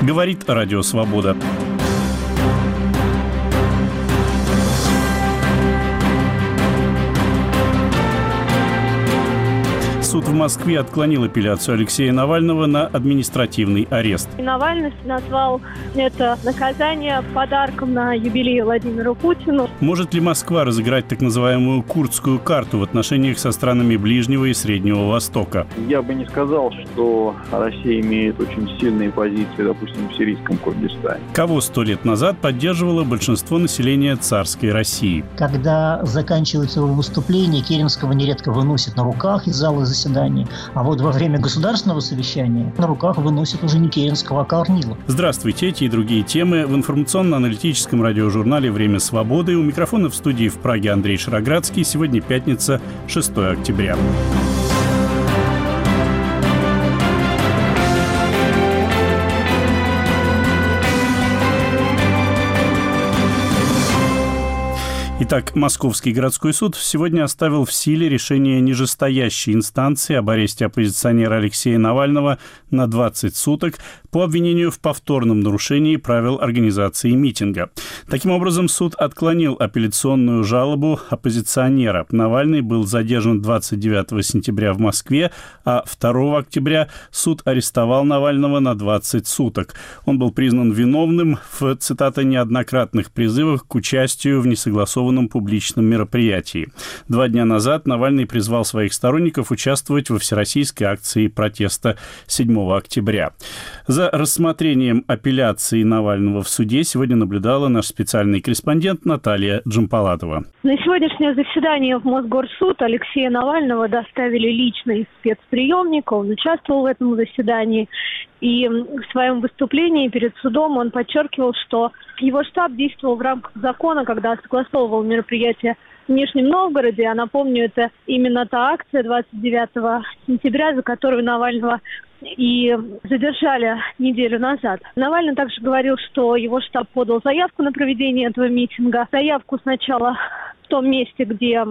Говорит Радио Свобода. Суд в Москве отклонил апелляцию Алексея Навального на административный арест. Навальный назвал это наказание подарком на юбилей Владимиру Путину. Может ли Москва разыграть так называемую курдскую карту в отношениях со странами Ближнего и Среднего Востока? Я бы не сказал, что Россия имеет очень сильные позиции, допустим, в сирийском Курдистане. Кого 100 лет назад поддерживало большинство населения царской России? Когда заканчивается его выступление, Керенского нередко выносит на руках из зала заседания. А вот во время государственного совещания на руках выносит уже не Керенского, а Корнилова. Здравствуйте, эти и другие темы в информационно-аналитическом радиожурнале «Время свободы». У микрофона в студии в Праге Андрей Шароградский. Сегодня пятница, 6 октября. Итак, Московский городской суд сегодня оставил в силе решение нижестоящей инстанции об аресте оппозиционера Алексея Навального на 20 суток по обвинению в повторном нарушении правил организации митинга. Таким образом, суд отклонил апелляционную жалобу оппозиционера. Навальный был задержан 29 сентября в Москве, а 2 октября суд арестовал Навального на 20 суток. Он был признан виновным в, цитата, «неоднократных призывах к участию в несогласованном публичном мероприятии». 2 дня назад Навальный призвал своих сторонников участвовать во всероссийской акции протеста 7 октября. За рассмотрением апелляции Навального в суде сегодня наблюдала наш специальный корреспондент Наталья Джампаладова. На сегодняшнее заседание в Мосгорсуд Алексея Навального доставили лично из спецприемника. Он участвовал в этом заседании. И в своем выступлении перед судом он подчеркивал, что его штаб действовал в рамках закона, когда согласовывал мероприятие в Нижнем Новгороде. Я напомню, это именно та акция 29 сентября, за которую Навального и задержали неделю назад. Навальный также говорил, что его штаб подал заявку на проведение этого митинга. Заявку сначала в том месте, где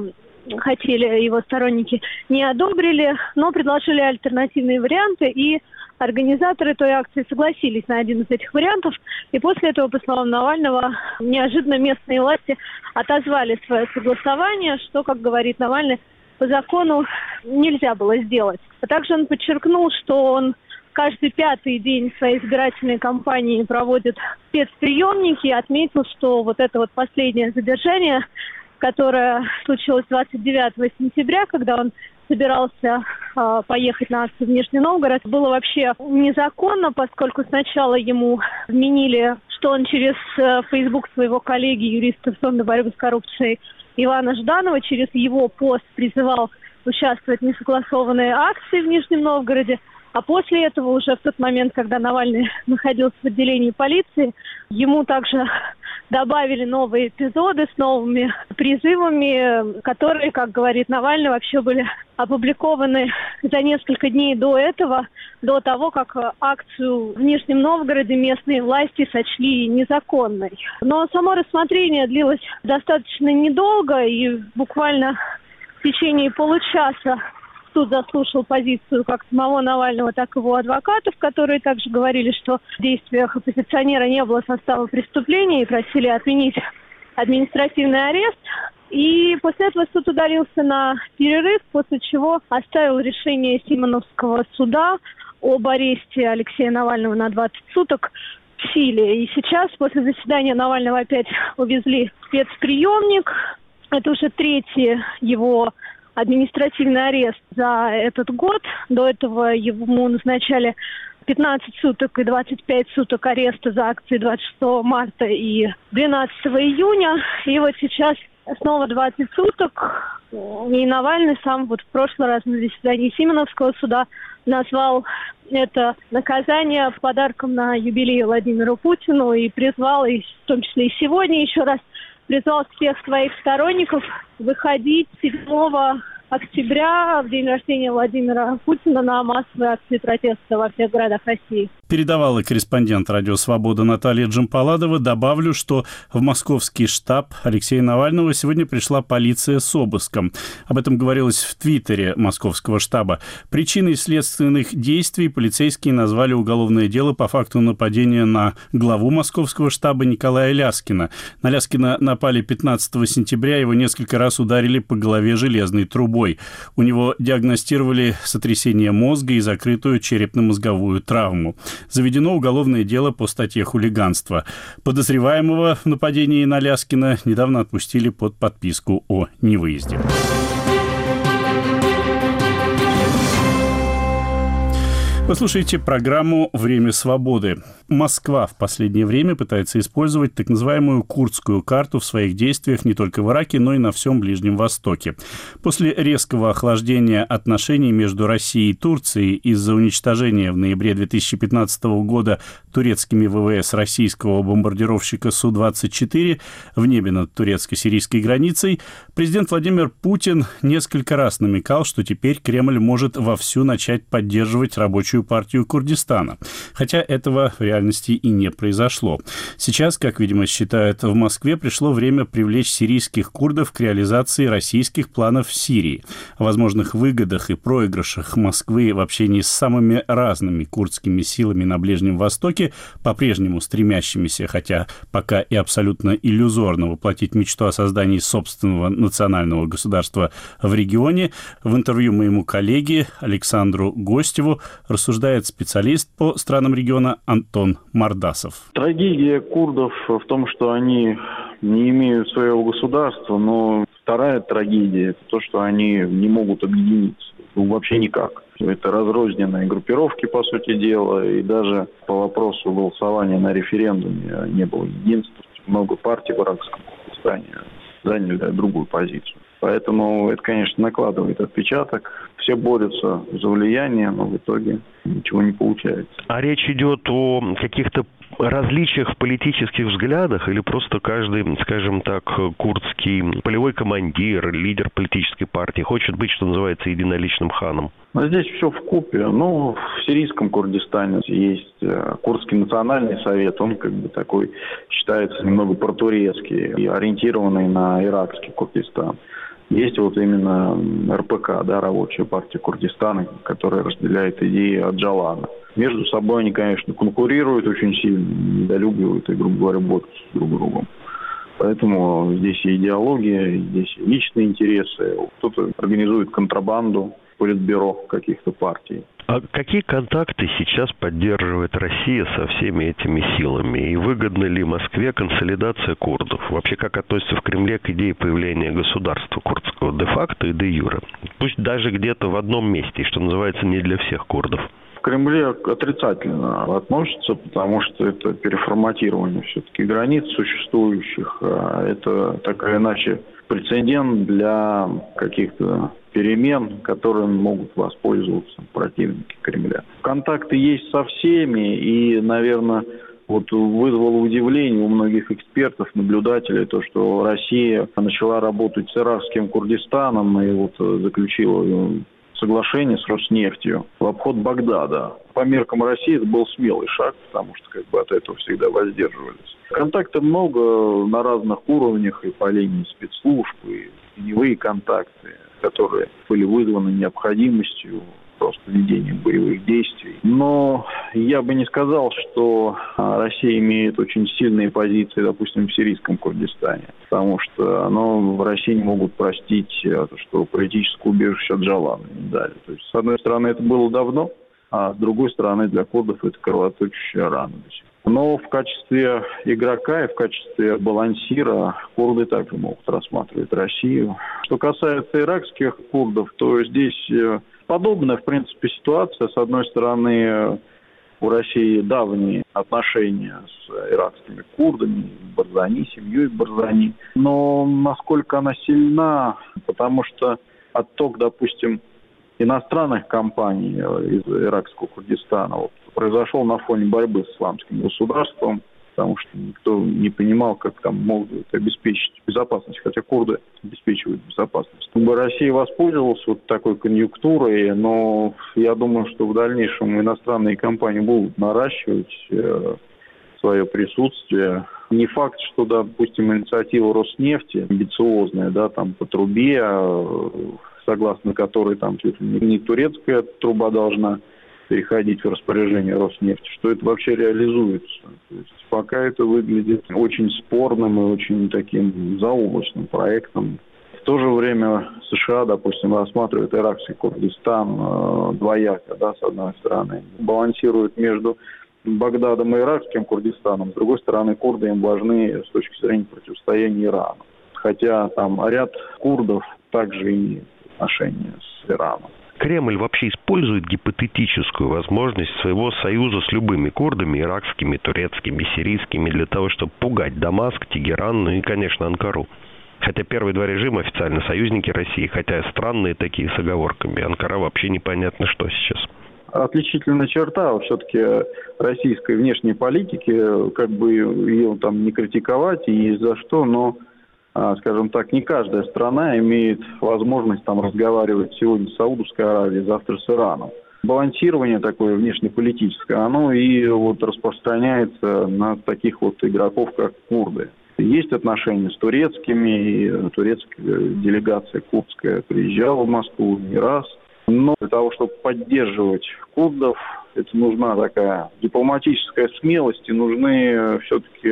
хотели его сторонники, не одобрили, но предложили альтернативные варианты, и организаторы той акции согласились на один из этих вариантов. И после этого, по словам Навального, неожиданно местные власти отозвали свое согласование, что, как говорит Навальный, по закону нельзя было сделать. А также он подчеркнул, что он каждый 5-й день своей избирательной кампании проводит спецприемники, и отметил, что вот это вот последнее задержание, которое случилось 29 сентября, когда он собирался поехать на акцию в Нижний Новгород, было вообще незаконно, поскольку сначала ему вменили, что он через Facebook своего коллеги, юриста Фонда борьбы с коррупцией Ивана Жданова, через его пост призывал участвовать в несогласованной акции в Нижнем Новгороде. А после этого, уже в тот момент, когда Навальный находился в отделении полиции, ему также добавили новые эпизоды с новыми призывами, которые, как говорит Навальный, вообще были опубликованы за несколько дней до этого, до того, как акцию в Нижнем Новгороде местные власти сочли незаконной. Но само рассмотрение длилось достаточно недолго, и буквально в течение получаса суд заслушал позицию как самого Навального, так и его адвокатов, которые также говорили, что в действиях оппозиционера не было состава преступления и просили отменить административный арест. И после этого суд удалился на перерыв, после чего оставил решение Симоновского суда об аресте Алексея Навального на 20 суток в силе. И сейчас, после заседания Навального, опять увезли в спецприемник. Это уже 3-й его административный арест за этот год. До этого ему назначали 15 суток и 25 суток ареста за акции 26 марта и 12 июня. И вот сейчас снова 20 суток. И Навальный сам вот в прошлый раз на заседании Симоновского суда назвал это наказание подарком на юбилей Владимиру Путину и призвал, и в том числе и сегодня еще раз, призвал всех своих сторонников выходить 7 октября, в день рождения Владимира Путина, на массовые акции протеста во всех городах России. Передавала корреспондент «Радио Свобода» Наталья Джампаладова. Добавлю, что в московский штаб Алексея Навального сегодня пришла полиция с обыском. Об этом говорилось в твиттере московского штаба. Причиной следственных действий полицейские назвали уголовное дело по факту нападения на главу московского штаба Николая Ляскина. На Ляскина напали 15 сентября, его несколько раз ударили по голове железной трубой. У него диагностировали сотрясение мозга и закрытую черепно-мозговую травму. Заведено уголовное дело по статье «Хулиганство». Подозреваемого в нападении на Ляскина недавно отпустили под подписку о невыезде. Вы слушаете программу «Время свободы». Москва в последнее время пытается использовать так называемую курдскую карту в своих действиях не только в Ираке, но и на всем Ближнем Востоке. После резкого охлаждения отношений между Россией и Турцией из-за уничтожения в ноябре 2015 года турецкими ВВС российского бомбардировщика Су-24 в небе над турецко-сирийской границей, президент Владимир Путин несколько раз намекал, что теперь Кремль может вовсю начать поддерживать рабочую партию Курдистана. Хотя этого в реальности и не произошло. Сейчас, как, видимо, считают в Москве, пришло время привлечь сирийских курдов к реализации российских планов в Сирии. О возможных выгодах и проигрышах Москвы в общении с самыми разными курдскими силами на Ближнем Востоке, по-прежнему стремящимися, хотя пока и абсолютно иллюзорно, воплотить мечту о создании собственного национального государства в регионе, в интервью моему коллеге Александру Гостеву рассуждает специалист по странам региона Антон Мардасов. Трагедия курдов в том, что они не имеют своего государства, но вторая трагедия – это то, что они не могут объединиться. Вообще никак. Это разрозненные группировки, по сути дела, и даже по вопросу голосования на референдуме не было единства. Много партий в иракском Курдистане заняли другую позицию. Поэтому это, конечно, накладывает отпечаток. Все борются за влияние, но в итоге ничего не получается. А речь идет о каких-то различиях в политических взглядах или просто каждый, скажем так, курдский полевой командир, лидер политической партии хочет быть, что называется, единоличным ханом? Но здесь все вкупе. В сирийском Курдистане есть Курдский национальный совет. Он такой считается немного протурецкий и ориентированный на иракский Курдистан. Есть именно РПК, Рабочая партия Курдистана, которая разделяет идеи Оджалана. Между собой они, конечно, конкурируют очень сильно, недолюбливают и, грубо говоря, борются друг с другом. Поэтому здесь и идеология, здесь и личные интересы. Кто-то организует контрабанду, политбюро каких-то партий. А какие контакты сейчас поддерживает Россия со всеми этими силами? И выгодна ли Москве консолидация курдов? Вообще, как относится в Кремле к идее появления государства курдского де-факто и де-юре? Пусть даже где-то в одном месте, что называется, не для всех курдов. В Кремле отрицательно относятся, потому что это переформатирование все-таки границ существующих. Это так или иначе прецедент для каких-то перемен, которыми могут воспользоваться противники Кремля. Контакты есть со всеми, и, наверное, вызвало удивление у многих экспертов, наблюдателей, то, что Россия начала работать с иракским Курдистаном и заключила соглашение с Роснефтью в обход Багдада. По меркам России это был смелый шаг, потому что от этого всегда воздерживались. Контактов много на разных уровнях, и по линии спецслужб, и теневые контакты, которые были вызваны необходимостью просто ведения боевых действий. Но я бы не сказал, что Россия имеет очень сильные позиции, допустим, в сирийском Курдистане, потому что в России не могут простить, что политическое убежище Оджалана не дали. То есть, с одной стороны, это было давно, а с другой стороны, для курдов это кровоточащая рана до сих пор. Но в качестве игрока и в качестве балансира курды также могут рассматривать Россию. Что касается иракских курдов, то здесь подобная, в принципе, ситуация. С одной стороны, у России давние отношения с иракскими курдами, Барзани, семьей Барзани. Но насколько она сильна, потому что отток, допустим, иностранных компаний из иракского Курдистана произошел на фоне борьбы с исламским государством. потому что никто не понимал, как там могут обеспечить безопасность, хотя курды обеспечивают безопасность. Россия воспользовалась вот такой конъюнктурой, но я думаю, что в дальнейшем иностранные компании будут наращивать свое присутствие. Не факт, что, допустим, инициатива Роснефти амбициозная, там по трубе, согласно которой там не турецкая труба должна переходить в распоряжение Роснефти, что это вообще реализуется. То есть пока это выглядит очень спорным и очень таким заоблачным проектом. В то же время США, допустим, рассматривают иракский Курдистан двояко, с одной стороны, балансируют между Багдадом и иракским Курдистаном, с другой стороны, курды им важны с точки зрения противостояния Ирану. Хотя там ряд курдов также имеет отношение с Ираном. Кремль вообще использует гипотетическую возможность своего союза с любыми курдами, иракскими, турецкими, сирийскими, для того, чтобы пугать Дамаск, Тегеран, и, конечно, Анкару. Хотя первые два режима официально союзники России, хотя странные такие с оговорками. Анкара вообще непонятно что сейчас. Отличительная черта все-таки российской внешней политики, как бы ее там не критиковать и есть за что, но, скажем так, не каждая страна имеет возможность там разговаривать сегодня с Саудовской Аравией, завтра с Ираном. Балансирование такое внешнеполитическое, оно и распространяется на таких игроков, как курды. Есть отношения с турецкими, и турецкая делегация курдская приезжала в Москву не раз. Но для того, чтобы поддерживать курдов, это нужна такая дипломатическая смелость и нужны все-таки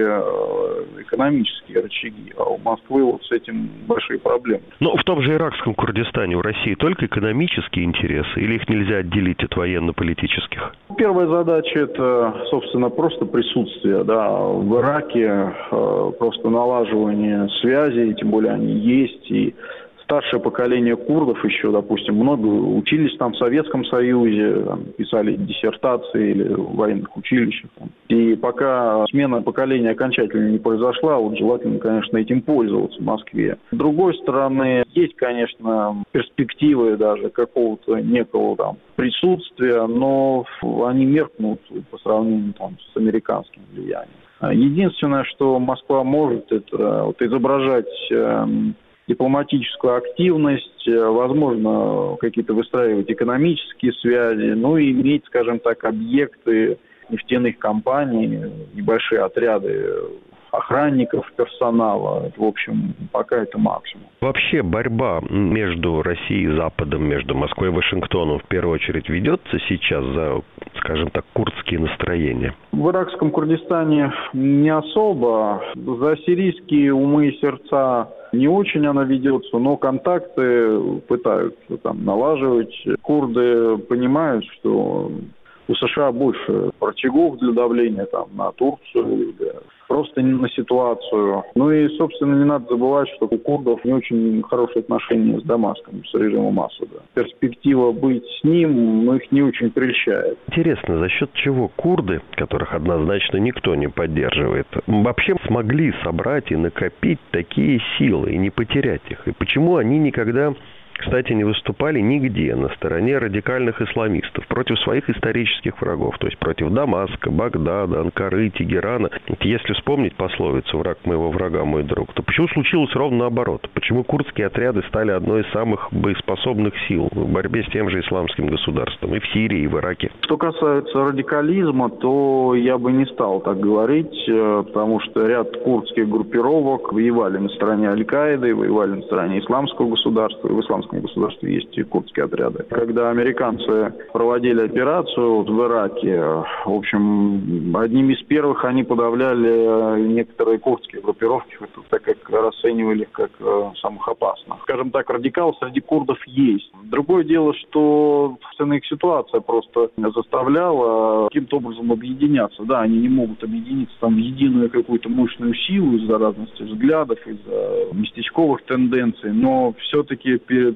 экономические рычаги. А у Москвы с этим большие проблемы. Но в том же иракском Курдистане у России только экономические интересы или их нельзя отделить от военно-политических? Первая задача – это, собственно, просто присутствие в Ираке, просто налаживание связей, тем более они есть, и старшее поколение курдов еще, допустим, много учились там в Советском Союзе, писали диссертации или в военных училищах. И пока смена поколения окончательно не произошла, желательно, конечно, этим пользоваться в Москве. С другой стороны, есть, конечно, перспективы даже какого-то некого там присутствия, но они меркнут по сравнению с американским влиянием. Единственное, что Москва может, это изображать дипломатическую активность, возможно, какие-то выстраивать экономические связи, и иметь, скажем так, объекты нефтяных компаний, небольшие отряды охранников, персонала. В общем, пока это максимум. Вообще борьба между Россией и Западом, между Москвой и Вашингтоном в первую очередь ведется сейчас за, скажем так, курдские настроения? В иракском Курдистане не особо. За сирийские умы и сердца не очень она ведется, но контакты пытаются налаживать. Курды понимают, что у США больше рычагов для давления на Турцию или просто на ситуацию. И, собственно, не надо забывать, что у курдов не очень хорошие отношения с Дамаском, с режимом Асада. Перспектива быть с ним, их не очень прельщает. Интересно, за счет чего курды, которых однозначно никто не поддерживает, вообще смогли собрать и накопить такие силы и не потерять их? И почему они никогда, кстати, не выступали нигде на стороне радикальных исламистов против своих исторических врагов, то есть против Дамаска, Багдада, Анкары, Тегерана? Если вспомнить пословицу «враг моего врага мой друг», то почему случилось ровно наоборот? Почему курдские отряды стали одной из самых боеспособных сил в борьбе с тем же исламским государством и в Сирии, и в Ираке? Что касается радикализма, то я бы не стал так говорить, потому что ряд курдских группировок воевали на стороне Аль-Каиды, воевали на стороне исламского государства, и в исламском государстве есть и курдские отряды. Когда американцы проводили операцию в Ираке, в общем, одними из первых они подавляли некоторые курдские группировки, так как расценивали их как самых опасных. Скажем так, радикал среди курдов есть. Другое дело, что их ситуация просто заставляла каким-то образом объединяться. Да, они не могут объединиться в единую какую-то мощную силу из-за разности взглядов, из-за местечковых тенденций, но все-таки перед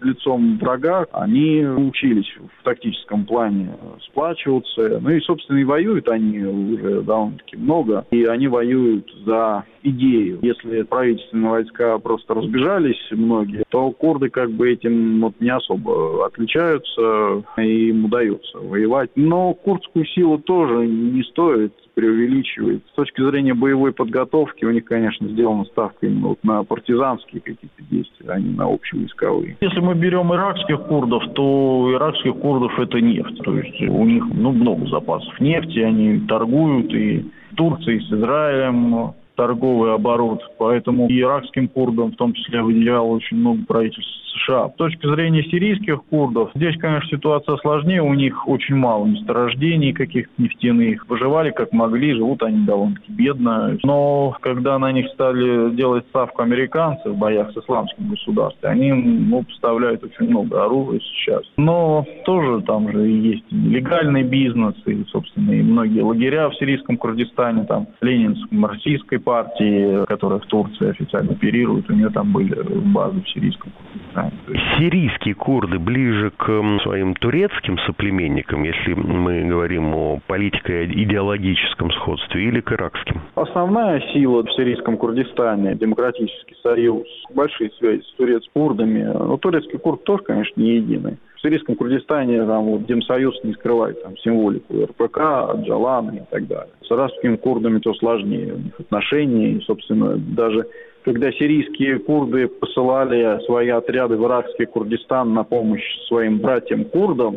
перед лицом врага они учились в тактическом плане сплачиваться. Ну и, собственно, и воюют они уже довольно-таки много. И они воюют за идею. Если правительственные войска просто разбежались многие, то курды как бы этим не особо отличаются, и им удается воевать. Но курдскую силу тоже не стоит преувеличивать. С точки зрения боевой подготовки у них, конечно, сделана ставка именно на партизанские какие-то действия, а не на общевойсковые. Если мы берем иракских курдов, то у иракских курдов это нефть. То есть у них много запасов нефти, они торгуют и с Турцией, и с Израилем, торговый оборот, поэтому и иракским курдам в том числе выделяло очень много правительств США. С точки зрения сирийских курдов, здесь, конечно, ситуация сложнее, у них очень мало месторождений каких-то нефтяных. Выживали как могли, живут они довольно-таки бедно. Но когда на них стали делать ставку американцы в боях с исламским государством, они поставляют очень много оружия сейчас. Но тоже там же есть легальный бизнес, и, собственно, и многие лагеря в сирийском Курдистане, там, ленинской, марксистской партии, которая в Турции официально оперирует, у нее там были базы в сирийском Курдистане. Сирийские курды ближе к своим турецким соплеменникам, если мы говорим о политико-идеологическом сходстве, или к иракским? Основная сила в сирийском Курдистане, Демократический союз, большие связи с курдами. Но турецкий курд тоже, конечно, не единый. В сирийском Курдистане Демсоюз не скрывает символику РПК, Джалана и так далее. С арабскими курдами то сложнее у них отношения. И, собственно, даже когда сирийские курды посылали свои отряды в иракский Курдистан на помощь своим братьям-курдам,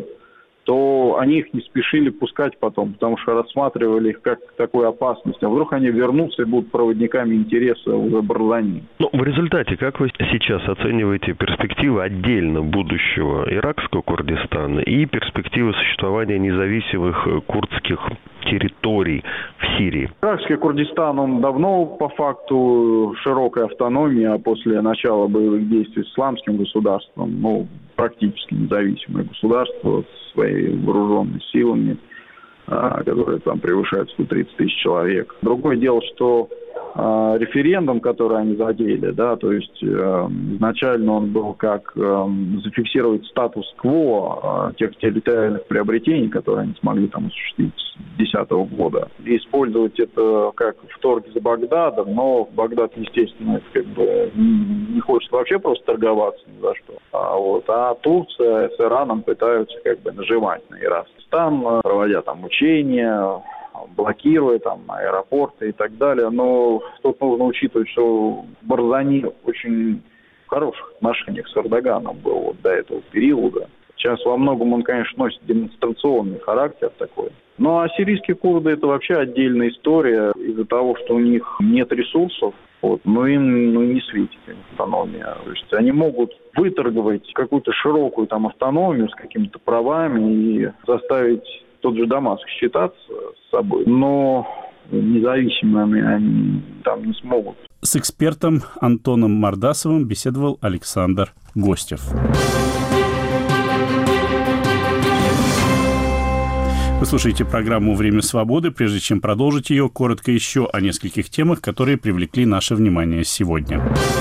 то они их не спешили пускать потом, потому что рассматривали их как такую опасность. А вдруг они вернутся и будут проводниками интереса уже Барзани. В результате, как вы сейчас оцениваете перспективы отдельно будущего иракского Курдистана и перспективы существования независимых курдских территорий в Сирии? Иракский Курдистан, он давно по факту широкой автономии, а после начала боевых действий с исламским государством, практически независимое государство со своими вооруженными силами, которые там превышают 130 тысяч человек. Другое дело, что референдум, который они затеяли, то есть изначально он был как зафиксировать статус-кво тех территориальных приобретений, которые они смогли там осуществить с 2010 года, и использовать это как в торге за Багдадом, но Багдад, естественно, не хочет вообще просто торговаться ни за что. А Турция с Ираном пытаются нажимать на Иран, проводя там учения, блокируя аэропорты и так далее. Но тут нужно учитывать, что Барзани очень в хороших отношениях с Эрдоганом был до этого периода. Сейчас во многом он, конечно, носит демонстрационный характер такой. Ну а сирийские курды — это вообще отдельная история из-за того, что у них нет ресурсов. Но им не светит автономия. То есть они могут выторговать какую-то широкую автономию с какими-то правами и заставить тот же Дамаск считаться с собой, но независимыми они там не смогут. С экспертом Антоном Мордасовым беседовал Александр Гостев. Вы слушаете программу «Время свободы». Прежде чем продолжить ее, коротко еще о нескольких темах, которые привлекли наше внимание сегодня.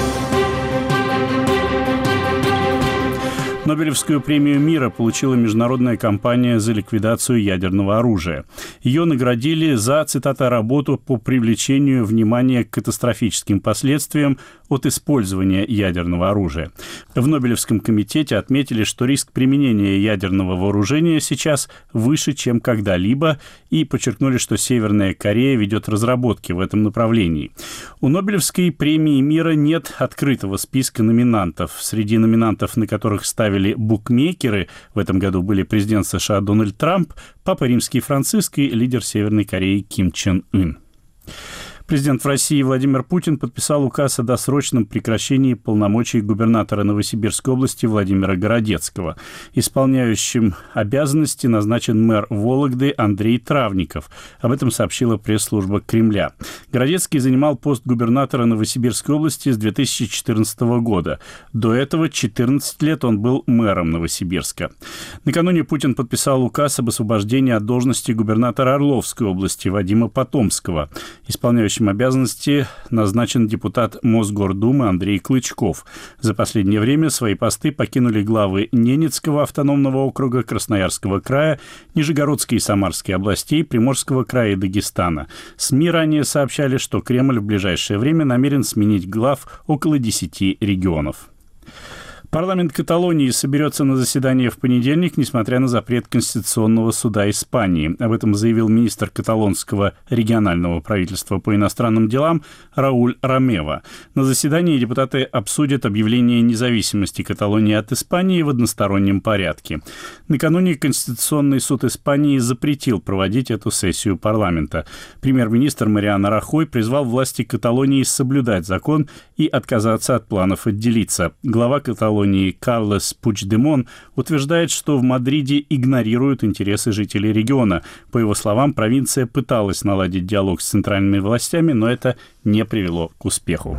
Нобелевскую премию мира получила международная кампания за ликвидацию ядерного оружия. Ее наградили за, цитата, «работу по привлечению внимания к катастрофическим последствиям от использования ядерного оружия». В Нобелевском комитете отметили, что риск применения ядерного вооружения сейчас выше, чем когда-либо, и подчеркнули, что Северная Корея ведет разработки в этом направлении. У Нобелевской премии мира нет открытого списка номинантов. Среди номинантов, на которых ставили букмекеры, в этом году были президент США Дональд Трамп, Папа Римский Франциск и лидер Северной Кореи Ким Чен Ын. Президент России Владимир Путин подписал указ о досрочном прекращении полномочий губернатора Новосибирской области Владимира Городецкого. Исполняющим обязанности назначен мэр Вологды Андрей Травников. Об этом сообщила пресс-служба Кремля. Городецкий занимал пост губернатора Новосибирской области с 2014 года. До этого 14 лет он был мэром Новосибирска. Накануне Путин подписал указ об освобождении от должности губернатора Орловской области Вадима Потомского. Исполняющий исполняющим обязанности назначен депутат Мосгордумы Андрей Клычков. За последнее время свои посты покинули главы Ненецкого автономного округа, Красноярского края, Нижегородской и Самарской областей, Приморского края и Дагестана. СМИ ранее сообщали, что Кремль в ближайшее время намерен сменить глав около 10 регионов. Парламент Каталонии соберется на заседание в понедельник, несмотря на запрет Конституционного суда Испании. Об этом заявил министр каталонского регионального правительства по иностранным делам Рауль Ромева. На заседании депутаты обсудят объявление независимости Каталонии от Испании в одностороннем порядке. Накануне Конституционный суд Испании запретил проводить эту сессию парламента. Премьер-министр Мариано Рахой призвал власти Каталонии соблюдать закон и отказаться от планов отделиться. Глава Каталонии Карлес Пучдемон утверждает, что в Мадриде игнорируют интересы жителей региона. По его словам, провинция пыталась наладить диалог с центральными властями, но это не привело к успеху.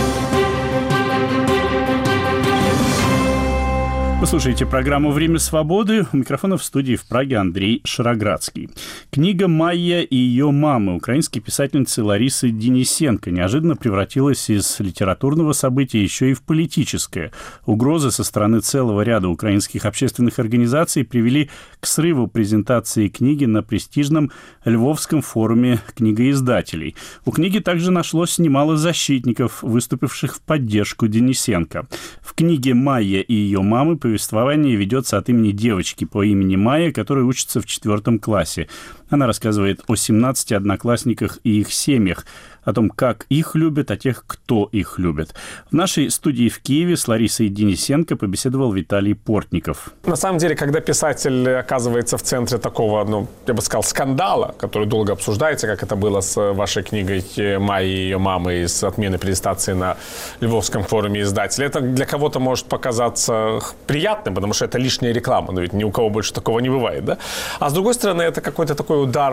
Вы слушаете программу «Время свободы». У микрофона в студии в Праге Андрей Шароградский. Книга «Майя и ее мамы» украинской писательницы Ларисы Денисенко неожиданно превратилась из литературного события еще и в политическое. Угрозы со стороны целого ряда украинских общественных организаций привели к срыву презентации книги на престижном Львовском форуме книгоиздателей. У книги также нашлось немало защитников, выступивших в поддержку Денисенко. В книге «Майя и ее мамы» повествование ведется от имени девочки по имени Майя, которая учится в 4 классе. Она рассказывает о 17 одноклассниках и их семьях, о том, как их любят, о тех, кто их любит. В нашей студии в Киеве с Ларисой Денисенко побеседовал Виталий Портников. На самом деле, когда писатель оказывается в центре такого, я бы сказал, скандала, который долго обсуждается, как это было с вашей книгой «Майя и ее мамы» и с отменой презентации на Львовском форуме издателей, это для кого-то может показаться приятным, потому что это лишняя реклама, но ведь ни у кого больше такого не бывает, да? А с другой стороны, это какой-то такой удар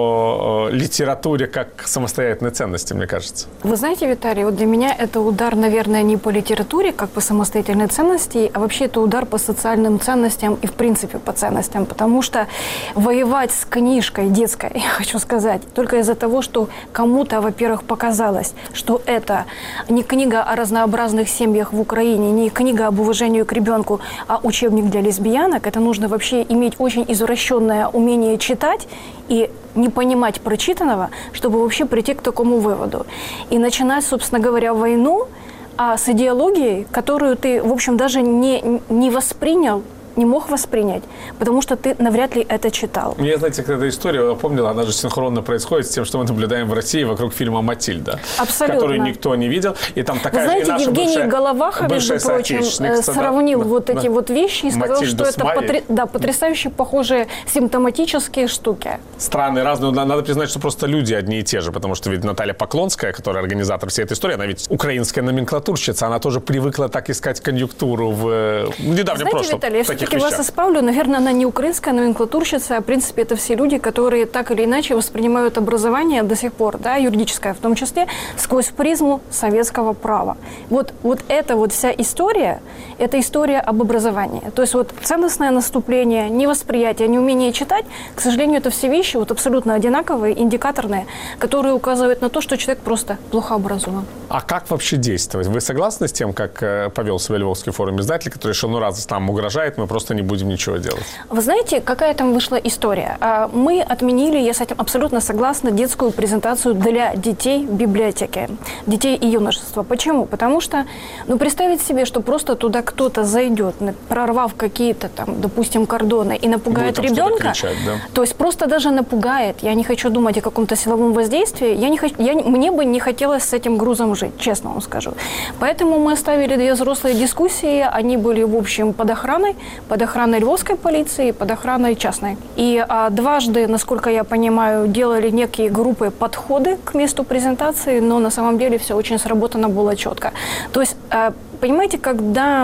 по литературе как самостоятельной ценности, мне кажется. Вы знаете, Виталий, вот для меня это удар, наверное, не по литературе, как по самостоятельной ценности, а вообще это удар по социальным ценностям и, в принципе, по ценностям, потому что воевать с книжкой детской, я хочу сказать, только из-за того, что кому-то, во-первых, показалось, что это не книга о разнообразных семьях в Украине, не книга об уважении к ребенку, а учебник для лесбиянок, это нужно вообще иметь очень извращенное умение читать и не понимать прочитанного, чтобы вообще прийти к такому выводу. И начинать, собственно говоря, войну с идеологией, которую ты, в общем, даже не воспринял, не мог воспринять, потому что ты навряд ли это читал. Мне, знаете, эта история напомнила, она же синхронно происходит с тем, что мы наблюдаем в России вокруг фильма «Матильда», который никто не видел. И там такая Вы знаете, Евгений Головахов, между прочим, сравнил вот эти вот вещи и сказал, что это потрясающе похожие симптоматические штуки. Странные, разные. Надо признать, что просто люди одни и те же, потому что ведь Наталья Поклонская, которая организатор всей этой истории, она ведь украинская номенклатурщица, она тоже привыкла так искать конъюнктуру в недавнем прошлом. Я вас исправлю. Наверное, она не украинская номенклатурщица, а, в принципе, это все люди, которые так или иначе воспринимают образование до сих пор, да, юридическое в том числе, сквозь призму советского права. Вот эта вот вся история, это история об образовании. То есть вот ценностное наступление, невосприятие, неумение читать, к сожалению, это все вещи вот абсолютно одинаковые, индикаторные, которые указывают на то, что человек просто плохо образован. А как вообще действовать? Вы согласны с тем, как повел себя Львовский форум издателей, который решил, раз нам угрожает, мы просто не будем ничего делать? Вы знаете, какая там вышла история? Мы отменили, я с этим абсолютно согласна, детскую презентацию для детей в библиотеке, детей и юношества. Почему? Потому что, представить себе, что просто туда кто-то зайдет, прорвав какие-то там, допустим, кордоны и напугает ребенка, то есть просто даже напугает. Я не хочу думать о каком-то силовом воздействии. Мне бы не хотелось с этим грузом жить, честно вам скажу. Поэтому мы оставили 2 взрослые дискуссии. Они были, в общем, под охраной Львовской полиции, под охраной частной. И дважды, насколько я понимаю, делали некие группы подходы к месту презентации, но на самом деле все очень сработано было четко. То есть, понимаете, когда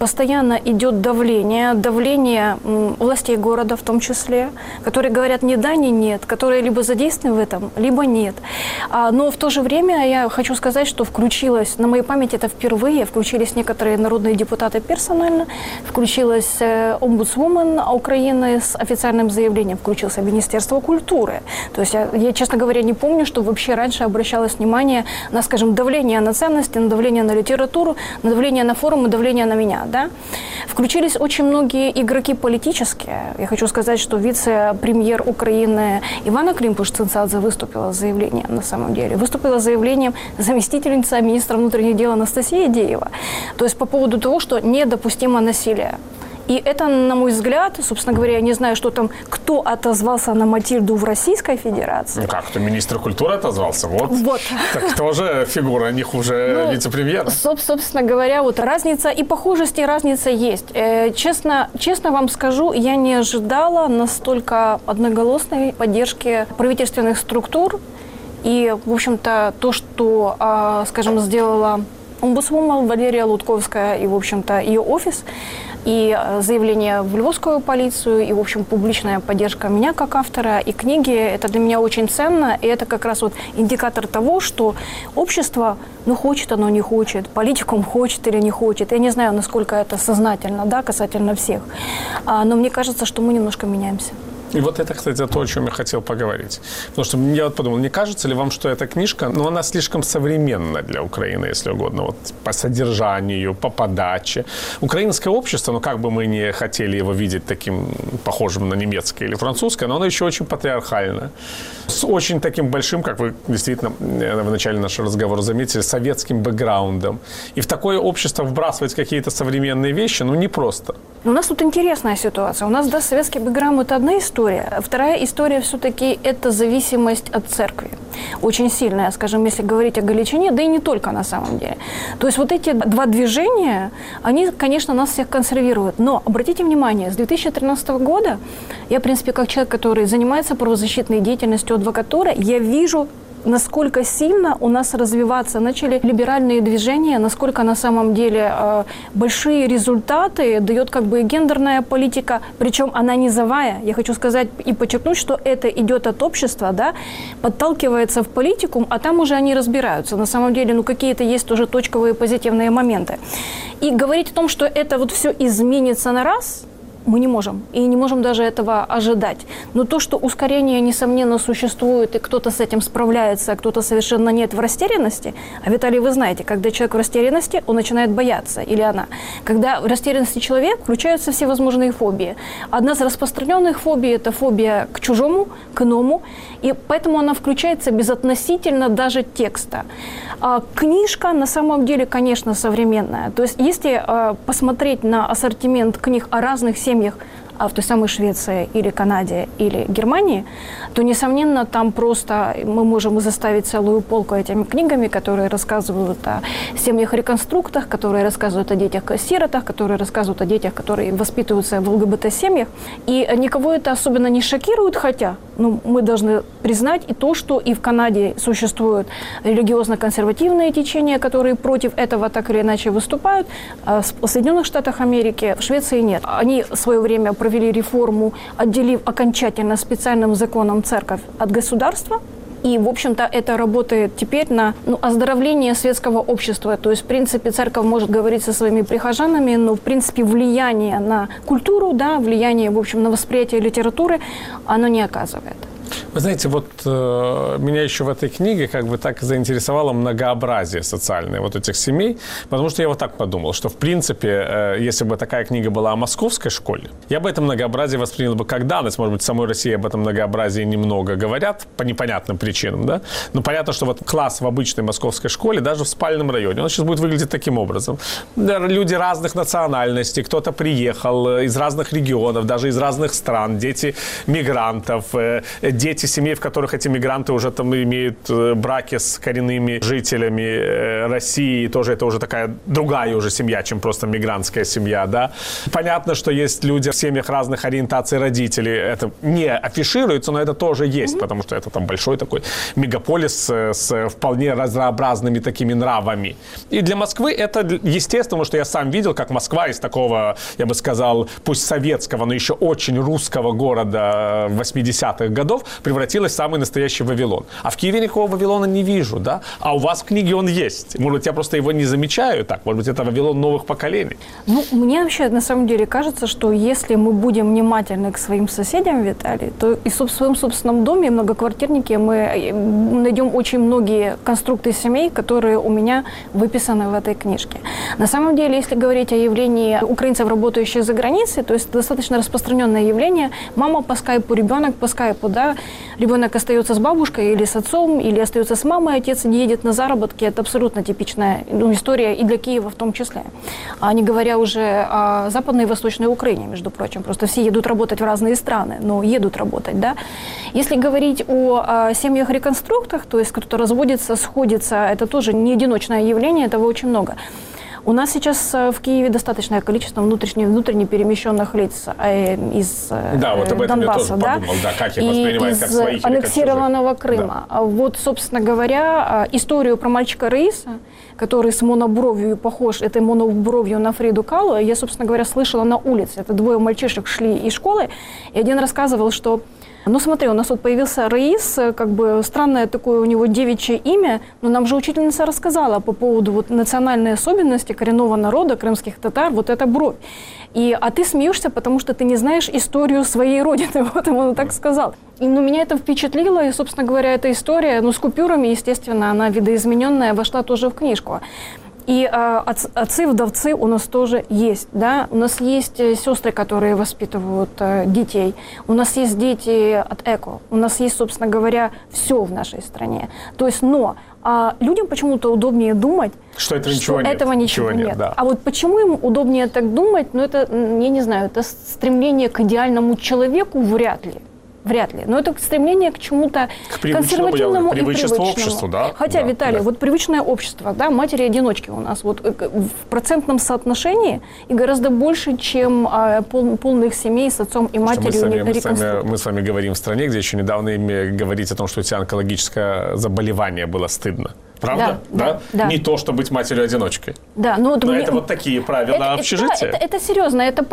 постоянно идет давление властей города в том числе, которые говорят ни да, ни нет, которые либо задействованы в этом, либо нет. Но в то же время я хочу сказать, что включилась, на моей памяти это впервые, включились некоторые народные депутаты персонально, включилась омбудсвумен Украины с официальным заявлением, включился Министерство культуры. То есть я, честно говоря, не помню, что вообще раньше обращалось внимание на, скажем, давление на ценности, на давление на литературу, на давление на форумы, давление на меня. Да? Включились очень многие игроки политические. Я хочу сказать, что вице-премьер Украины Ивана Климпуш-Цинцадзе выступила с заявлением, на самом деле. Выступила с заявлением заместительница министра внутренних дел Анастасия Деева. То есть по поводу того, что недопустимо насилие. И это, на мой взгляд, собственно говоря, я не знаю, что там, кто отозвался на Матильду в Российской Федерации. Ну как, кто министр культуры отозвался? Вот. Так тоже фигура не хуже вице-премьера. Собственно говоря, вот разница и похожести, разница есть. Честно вам скажу, я не ожидала настолько одноголосной поддержки правительственных структур. И, в общем-то, то, что, скажем, сделала омбудсвумен Валерия Лутковская и, в общем-то, ее офис, и заявление в Львовскую полицию, и, в общем, публичная поддержка меня как автора, и книги, это для меня очень ценно, и это как раз вот индикатор того, что общество, хочет оно, не хочет, политикум хочет или не хочет. Я не знаю, насколько это сознательно, да, касательно всех, но мне кажется, что мы немножко меняемся. И вот это, кстати, то, о чем я хотел поговорить. Потому что я вот подумал, не кажется ли вам, что эта книжка, она слишком современна для Украины, если угодно, вот по содержанию, по подаче. Украинское общество, как бы мы не хотели его видеть таким похожим на немецкое или французское, но оно еще очень патриархальное. С очень таким большим, как вы действительно в начале нашего разговора заметили, советским бэкграундом. И в такое общество вбрасывать какие-то современные вещи, непросто. У нас тут интересная ситуация. У нас, да, советский бэкграунд – это одна история. Вторая история все-таки – это зависимость от церкви. Очень сильная, скажем, если говорить о Галичине, да и не только на самом деле. То есть вот эти два движения, они, конечно, нас всех консервируют. Но обратите внимание, с 2013 года я, в принципе, как человек, который занимается правозащитной деятельностью, адвокатурой, я вижу, насколько сильно у нас развиваться начали либеральные движения, насколько на самом деле большие результаты дает как бы гендерная политика, причем она низовая. Я хочу сказать и подчеркнуть, что это идет от общества, да, подталкивается в политикум, а там уже они разбираются. На самом деле, какие-то есть тоже точковые позитивные моменты. И говорить о том, что это вот все изменится на раз, мы не можем. И не можем даже этого ожидать. Но то, что ускорение, несомненно, существует, и кто-то с этим справляется, а кто-то совершенно нет в растерянности. А, Виталий, вы знаете, когда человек в растерянности, он начинает бояться, или она. Когда в растерянности человек, включаются всевозможные фобии. Одна из распространенных фобий – это фобия к чужому, к иному. И поэтому она включается безотносительно даже текста. Книжка, на самом деле, конечно, современная. То есть, если посмотреть на ассортимент книг о разных семьях в той самой Швеции или Канаде или Германии, то, несомненно, там просто мы можем заставить целую полку этими книгами, которые рассказывают о семьях-реконструктах, которые рассказывают о детях-сиротах, которые рассказывают о детях, которые воспитываются в ЛГБТ-семьях. И никого это особенно не шокирует, хотя мы должны признать и то, что и в Канаде существуют религиозно-консервативные течения, которые против этого так или иначе выступают. А в Соединенных Штатах Америки, в Швеции нет. Они в свое время провели реформу, отделив окончательно специальным законом церковь от государства. И, в общем-то, это работает теперь на оздоровление светского общества. То есть, в принципе, церковь может говорить со своими прихожанами, но, в принципе, влияние на культуру, да, влияние, в общем, на восприятие литературы оно не оказывает. Вы знаете, вот меня еще в этой книге как бы так заинтересовало многообразие социальное вот этих семей, потому что я вот так подумал, что в принципе, если бы такая книга была о московской школе, я бы это многообразие воспринял бы как данность. Может быть, в самой России об этом многообразии немного говорят по непонятным причинам, да? Но понятно, что вот класс в обычной московской школе, даже в спальном районе, он сейчас будет выглядеть таким образом. Люди разных национальностей, кто-то приехал из разных регионов, даже из разных стран, дети мигрантов, дети дети семей, в которых эти мигранты уже там имеют браки с коренными жителями России, тоже это уже такая другая уже семья, чем просто мигрантская семья, да. Понятно, что есть люди в семьях разных ориентаций родителей, это не афишируется, но это тоже есть, потому что это там большой такой мегаполис с вполне разнообразными такими нравами. И для Москвы это естественно, потому что я сам видел, как Москва из такого, я бы сказал, пусть советского, но еще очень русского города 80-х годов превратилась в самый настоящий Вавилон. А в Киеве никакого Вавилона не вижу, да? А у вас в книге он есть. Может быть, я просто его не замечаю так. Может быть, это Вавилон новых поколений. Ну, мне вообще на самом деле кажется, что если мы будем внимательны к своим соседям, Виталий, то и в своем собственном доме, многоквартирнике, мы найдем очень многие конструкты семей, которые у меня выписаны в этой книжке. На самом деле, если говорить о явлении украинцев, работающих за границей, то есть достаточно распространенное явление. Мама по скайпу, ребенок по скайпу, да. Ребенок остается с бабушкой или с отцом, или остается с мамой, отец едет на заработки. Это абсолютно типичная история и для Киева в том числе. А не говоря уже о Западной и Восточной Украине, между прочим. Просто все едут работать в разные страны, но едут работать, да. Если говорить о семьях-реконструктах, то есть кто-то разводится, сходится, это тоже не одиночное явление, этого очень много. У нас сейчас в Киеве достаточное количество внутренне перемещенных лиц из вот об этом Донбасса, я тоже подумал, да, как их воспринимают, как своих или как аннексированного Крыма. Да. Вот, собственно говоря, историю про мальчика Раиса, который с монобровью похож, этой монобровью на Фриду Калу, я, собственно говоря, слышала на улице. Это двое мальчишек шли из школы, и один рассказывал, что ну смотри, у нас вот появился Раис, как бы странное такое у него девичье имя, но нам же учительница рассказала по поводу вот национальной особенности коренного народа, крымских татар, вот эта бровь. А ты смеешься, потому что ты не знаешь историю своей родины, вот он так сказал. И меня это впечатлило, и, собственно говоря, эта история, с купюрами, естественно, она видоизмененная, вошла тоже в книжку. И отцы, вдовцы у нас тоже есть, да, у нас есть сестры, которые воспитывают детей, у нас есть дети от ЭКО, у нас есть, собственно говоря, все в нашей стране. То есть, но людям почему-то удобнее думать, что этого ничего нет. Да. А вот почему им удобнее так думать, это, я не знаю, это стремление к идеальному человеку вряд ли. Но это стремление к чему-то консервативному и привычному. Обществу, да? Хотя, да, Виталий, вот привычное общество, да, матери-одиночки у нас вот в процентном соотношении и гораздо больше, чем полных семей с отцом и матерью. Мы с вами говорим в стране, где еще недавно им говорить о том, что у тебя онкологическое заболевание было стыдно. Правда? Да. Не то, что быть матерью-одиночкой. Да, но это вот такие правила общежития. Это серьезно, это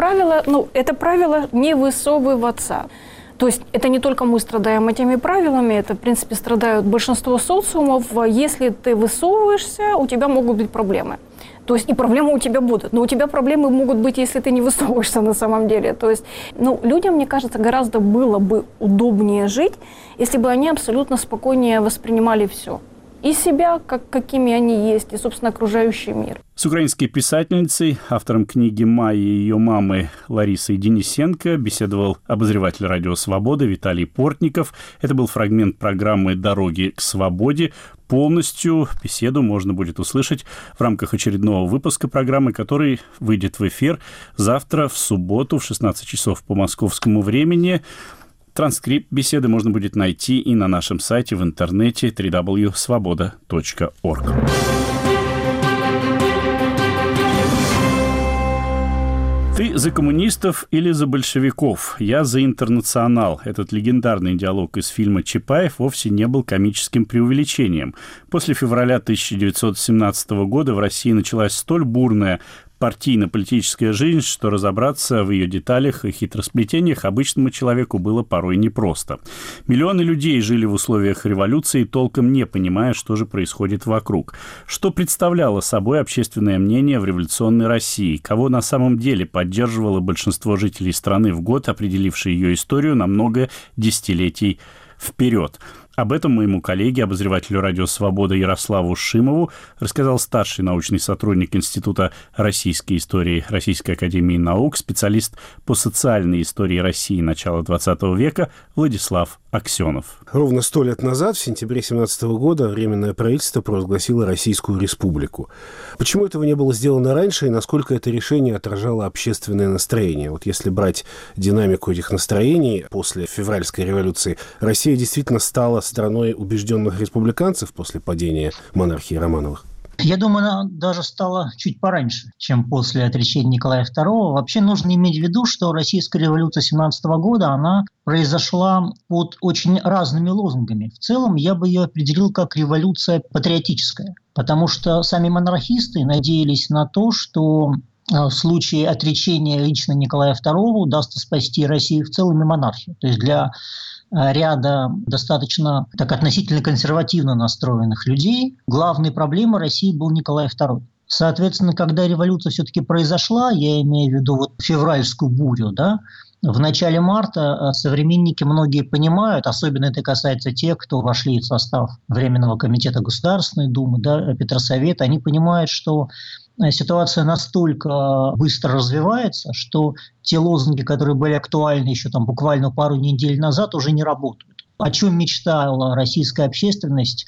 правило не высовываться. То есть это не только мы страдаем этими правилами, это, в принципе, страдают большинство социумов. Если ты высовываешься, у тебя могут быть проблемы. То есть и проблемы у тебя будут. Но у тебя проблемы могут быть, если ты не высовываешься на самом деле. То есть, людям, мне кажется, гораздо было бы удобнее жить, если бы они абсолютно спокойнее воспринимали все. И себя, какими они есть, и, собственно, окружающий мир. С украинской писательницей, автором книги «Майя» и ее мамы Ларисой Денисенко беседовал обозреватель «Радио Свобода» Виталий Портников. Это был фрагмент программы «Дороги к свободе». Полностью беседу можно будет услышать в рамках очередного выпуска программы, который выйдет в эфир завтра, в субботу, в 16 часов по московскому времени. Транскрипт беседы можно будет найти и на нашем сайте в интернете www.svoboda.org. Ты за коммунистов или за большевиков? Я за интернационал. Этот легендарный диалог из фильма «Чапаев» вовсе не был комическим преувеличением. После февраля 1917 года в России началась столь бурная партийно-политическая жизнь, что разобраться в ее деталях и хитросплетениях обычному человеку было порой непросто. Миллионы людей жили в условиях революции, толком не понимая, что же происходит вокруг. Что представляло собой общественное мнение в революционной России? Кого на самом деле поддерживало большинство жителей страны в год, определивший ее историю на много десятилетий вперед? Об этом моему коллеге, обозревателю «Радио Свобода» Ярославу Шимову рассказал старший научный сотрудник Института российской истории Российской академии наук, специалист по социальной истории России начала XX века Владислав Аксенов. Ровно 100 лет назад, в сентябре 1917 года, Временное правительство провозгласило Российскую Республику. Почему этого не было сделано раньше и насколько это решение отражало общественное настроение? Вот если брать динамику этих настроений после февральской революции, Россия действительно стала страной убежденных республиканцев после падения монархии Романовых? Я думаю, она даже стала чуть пораньше, чем после отречения Николая II. Вообще нужно иметь в виду, что российская революция 17 года, она произошла под очень разными лозунгами. В целом я бы ее определил как революция патриотическая, потому что сами монархисты надеялись на то, что в случае отречения лично Николая II удастся спасти Россию в целом и монархию. То есть для ряда достаточно так относительно консервативно настроенных людей главной проблемой России был Николай II. Соответственно, когда революция все-таки произошла, я имею в виду вот февральскую бурю, да, в начале марта современники многие понимают, особенно это касается тех, кто вошли в состав Временного комитета Государственной Думы, да, Петросовета, они понимают, что ситуация настолько быстро развивается, что те лозунги, которые были актуальны еще там буквально пару недель назад, уже не работают. О чем мечтала российская общественность,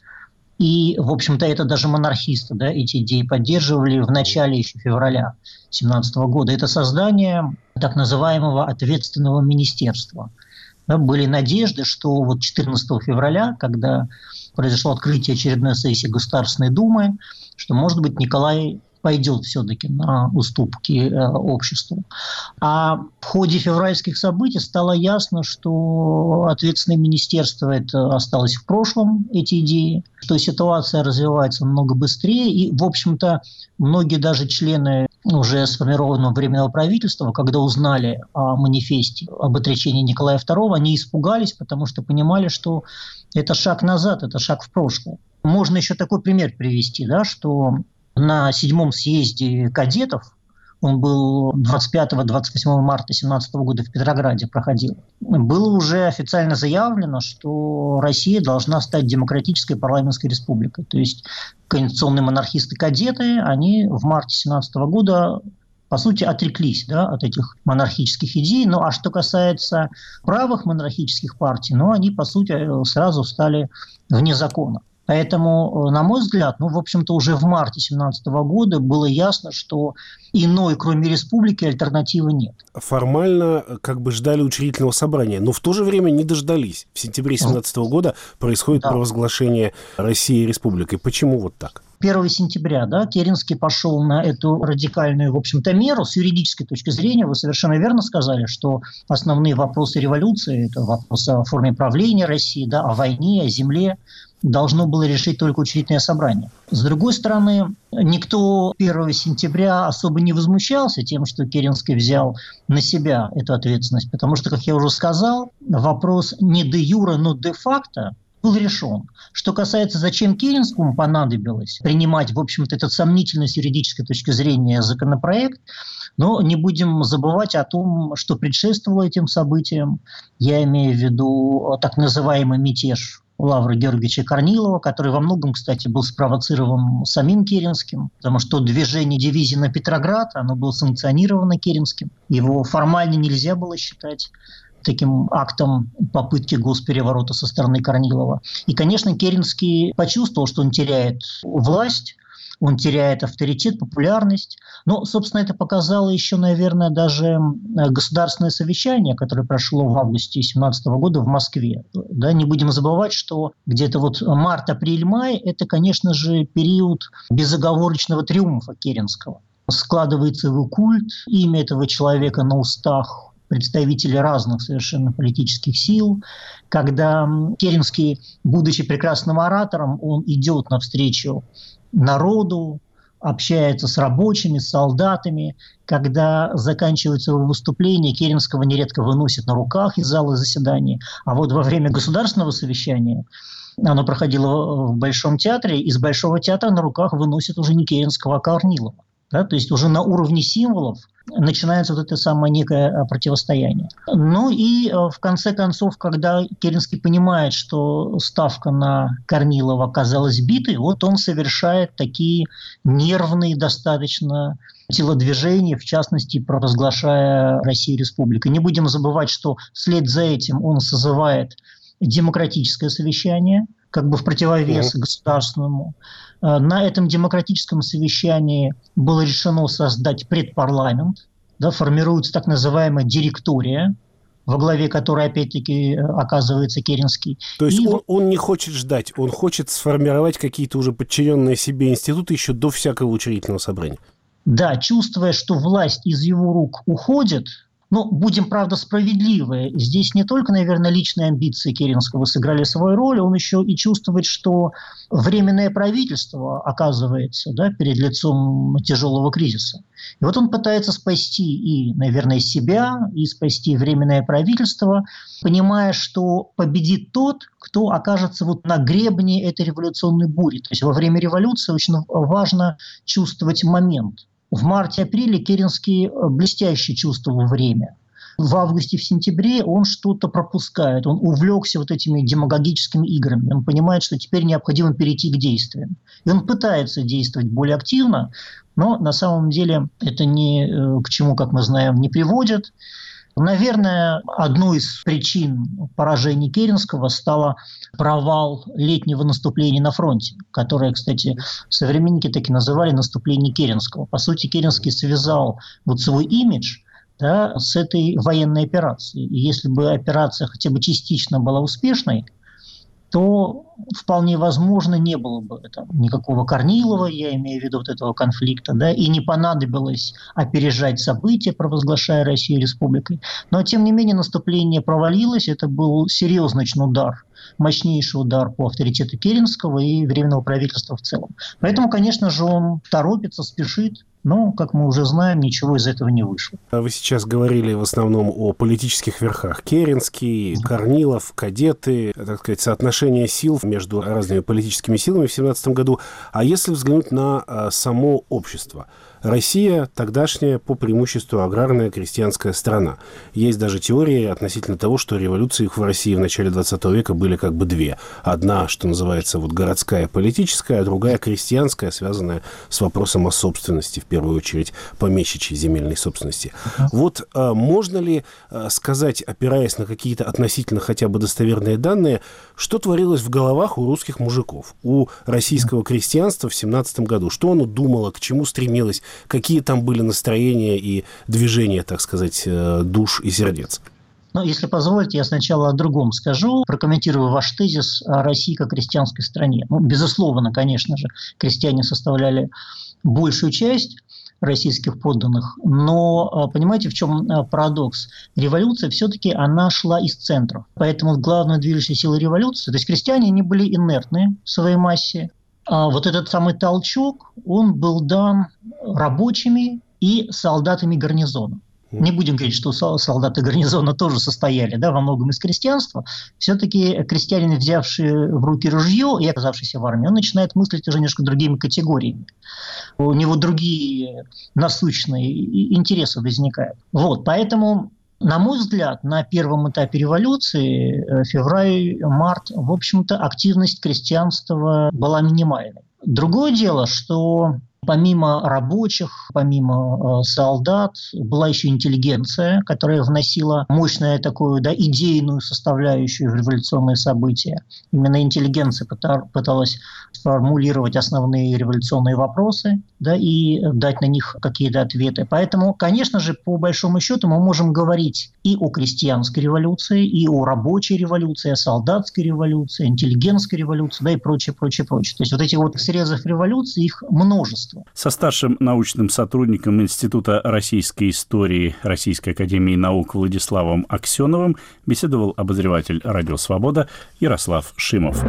и, в общем-то, это даже монархисты, да, эти идеи поддерживали в начале еще февраля 2017 года. Это создание так называемого ответственного министерства. Да, были надежды, что вот 14 февраля, когда произошло открытие очередной сессии Государственной Думы, что, может быть, Николай пойдет все-таки на уступки обществу. А в ходе февральских событий стало ясно, что ответственное министерство это осталось в прошлом, эти идеи, что ситуация развивается намного быстрее. И, в общем-то, многие даже члены уже сформированного Временного правительства, когда узнали о манифесте об отречении Николая II, они испугались, потому что понимали, что это шаг назад, это шаг в прошлое. Можно еще такой пример привести, да, что на 7-м съезде кадетов, он был 25-28 марта 2017 года в Петрограде проходил, было уже официально заявлено, что Россия должна стать демократической парламентской республикой. То есть конституционные монархисты-кадеты, они в марте 2017 года, по сути, отреклись, да, от этих монархических идей. Ну, а что касается правых монархических партий, ну, они, по сути, сразу стали вне закона. Поэтому, на мой взгляд, в общем-то, уже в марте 2017 года было ясно, что иной, кроме республики, альтернативы нет. Формально как бы ждали учредительного собрания, но в то же время не дождались. В сентябре 2017 года происходит провозглашение России республикой. Почему вот так? 1 сентября, да, Керенский пошел на эту радикальную, в общем-то, меру. С юридической точки зрения вы совершенно верно сказали, что основные вопросы революции, это вопросы о форме правления России, да, о войне, о земле, должно было решить только учредительное собрание. С другой стороны, никто 1 сентября особо не возмущался тем, что Керенский взял на себя эту ответственность, потому что, как я уже сказал, вопрос не де юре, но де факто был решен. Что касается, зачем Керенскому понадобилось принимать, в общем-то, этот сомнительный с юридической точки зрения законопроект, но не будем забывать о том, что предшествовало этим событиям. Я имею в виду так называемый мятеж Лавра Георгиевича Корнилова, который во многом, кстати, был спровоцирован самим Керенским, потому что движение дивизии на Петроград, оно было санкционировано Керенским. Его формально нельзя было считать таким актом попытки госпереворота со стороны Корнилова. И, конечно, Керенский почувствовал, что он теряет власть, он теряет авторитет, популярность. Но, собственно, это показало еще, наверное, даже государственное совещание, которое прошло в августе 2017 года в Москве. Да, не будем забывать, что где-то вот март, апрель, май – это, конечно же, период безоговорочного триумфа Керенского. Складывается его культ, имя этого человека на устах представители разных совершенно политических сил. Когда Керенский, будучи прекрасным оратором, он идет навстречу народу, общается с рабочими, с солдатами. Когда заканчивается его выступление, Керенского нередко выносят на руках из зала заседаний. А вот во время государственного совещания, оно проходило в Большом театре, из Большого театра на руках выносят уже не Керенского, а Корнилова. Да, то есть уже на уровне символов начинается вот это самое некое противостояние. Ну и в конце концов, когда Керенский понимает, что ставка на Корнилова оказалась битой, вот он совершает такие нервные достаточно телодвижения, в частности, провозглашая Россию республикой. Не будем забывать, что вслед за этим он созывает демократическое совещание, как бы в противовес государственному. На этом демократическом совещании было решено создать предпарламент, да, формируется так называемая директория, во главе которой, опять-таки, оказывается Керенский. То есть он не хочет ждать, он хочет сформировать какие-то уже подчиненные себе институты еще до всякого учредительного собрания. Да, чувствуя, что власть из его рук уходит, но будем, правда, справедливы, здесь не только, наверное, личные амбиции Керенского сыграли свою роль, он еще и чувствует, что временное правительство оказывается, да, перед лицом тяжелого кризиса. И вот он пытается спасти и, наверное, себя, и спасти временное правительство, понимая, что победит тот, кто окажется вот на гребне этой революционной бури. То есть во время революции очень важно чувствовать момент. В марте-апреле Керенский блестяще чувствовал время. В августе, в сентябре он что-то пропускает. Он увлекся вот этими демагогическими играми. Он понимает, что теперь необходимо перейти к действиям. И он пытается действовать более активно, но на самом деле это ни к чему, как мы знаем, не приводит. Наверное, одной из причин поражения Керенского стало провал летнего наступления на фронте, которое, кстати, современники так и называли наступление Керенского. По сути, Керенский связал вот свой имидж, да, с этой военной операцией. И если бы операция хотя бы частично была успешной, то вполне возможно не было бы там никакого Корнилова, я имею в виду вот этого конфликта, да, и не понадобилось опережать события, провозглашая Россию республикой. Но, тем не менее, наступление провалилось, это был серьезный удар, мощнейший удар по авторитету Керенского и Временного правительства в целом. Поэтому, конечно же, он торопится, спешит, но, как мы уже знаем, ничего из этого не вышло. Вы сейчас говорили в основном о политических верхах. Керенский, Корнилов, кадеты, так сказать, соотношение сил между разными политическими силами в 1917 году. А если взглянуть на само общество? Россия тогдашняя по преимуществу аграрная крестьянская страна. Есть даже теории относительно того, что революции в России в начале 20 века были как бы две. Одна, что называется, вот городская политическая, а другая крестьянская, связанная с вопросом о собственности, в первую очередь помещичьей земельной собственности. Вот можно ли сказать, опираясь на какие-то относительно хотя бы достоверные данные, что творилось в головах у русских мужиков, у российского крестьянства в 17 году? Что оно думало, к чему стремилось? Какие там были настроения и движения, так сказать, душ и сердец? Ну, если позволите, я сначала о другом скажу, прокомментирую ваш тезис о России как крестьянской стране. Ну, безусловно, конечно же, крестьяне составляли большую часть российских подданных, но понимаете, в чем парадокс? Революция все-таки она шла из центров, поэтому главной движущей силой революции, то есть крестьяне, они были инертны в своей массе. А вот этот самый толчок, он был дан рабочими и солдатами гарнизона. Не будем говорить, что солдаты гарнизона тоже состояли, да, во многом из крестьянства. Все-таки крестьянин, взявший в руки ружье и оказавшийся в армии, он начинает мыслить уже немножко другими категориями. У него другие насущные интересы возникают. Вот, поэтому, на мой взгляд, на первом этапе революции, февраль-март, в общем-то, активность крестьянства была минимальной. Другое дело, что помимо рабочих, помимо солдат, была еще интеллигенция, которая вносила мощную такую, да, идейную составляющую в революционные события. Именно интеллигенция пыталась сформулировать основные революционные вопросы, да, и дать на них какие-то ответы. Поэтому, конечно же, по большому счету мы можем говорить и о крестьянской революции, и о рабочей революции, о солдатской революции, интеллигентской революции, да, и прочее, прочее, прочее. То есть вот эти вот срезов революции, их множество. Со старшим научным сотрудником Института российской истории Российской академии наук Владиславом Аксеновым беседовал обозреватель «Радио Свобода» Ярослав Шимов.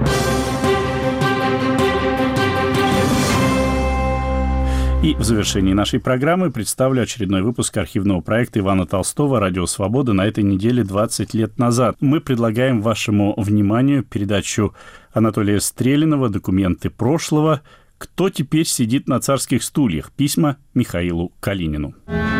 И в завершении нашей программы представлю очередной выпуск архивного проекта Ивана Толстого «Радио Свобода» на этой неделе 20 лет назад. Мы предлагаем вашему вниманию передачу Анатолия Стрелинова «Документы прошлого. Кто теперь сидит на царских стульях? Письма Михаилу Калинину».